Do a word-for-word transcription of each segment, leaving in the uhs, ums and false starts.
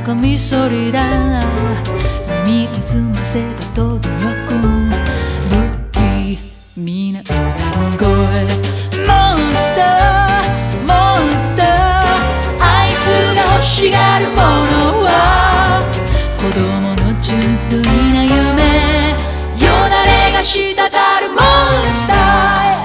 カミソリだ。耳を澄ませば届く不気味なうなり声。モンスターモンスター、あいつが欲しがるものは子供の純粋な夢。よだれが滴るモンスター。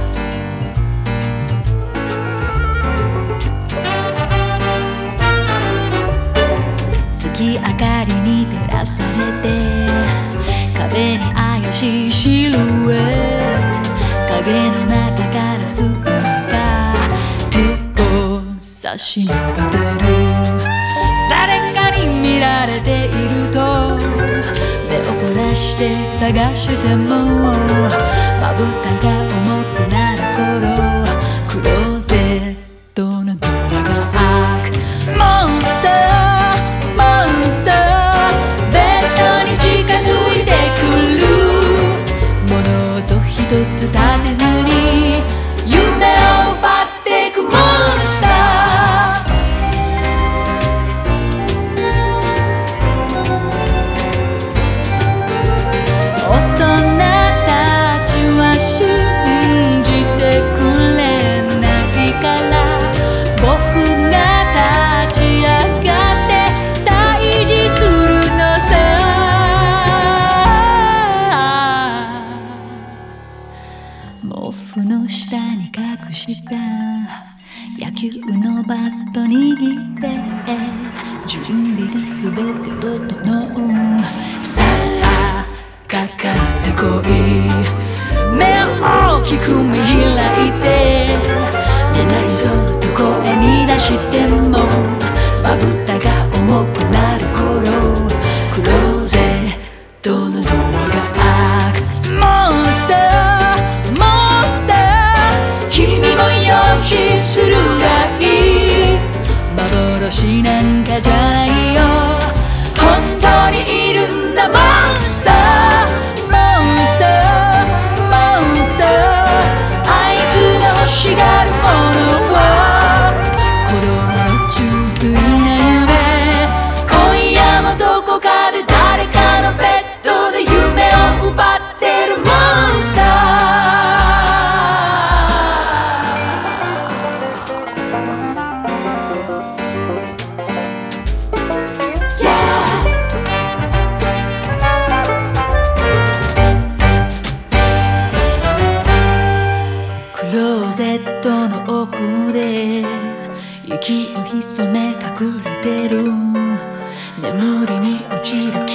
月明かりに照らされて壁に怪しいシルエット。影の中から隙間が手を差し伸べてる。誰かに見られていると目を凝らして探してもまぶたが重くなる頃クローゼットのドアが開く。モンスターモンスター、ベッドに近づいてくる。物音一つ立てずに夢を奪っていくモンスター。大人たちは信じてくれないから僕が立ち上がって退治するのさ。毛布の下に隠した野球のバット握って準備が全て整う。さあかかってこい。目を大きく見開いて寝ないぞと声に出してもまぶたが重くなる頃クローゼットのドアが開く。モンスターモンスター、君も予知するがいい。幻なんかじゃないよ、本当にいるんだモンスター。モンスターモンスター、あいつが欲しがるものは子供の純粋な夢。今夜もどこかで誰かのベッドで夢を奪ってるモンスター、yeah。クローゼットの奥で息を潜め隠れてる。眠りに落ちる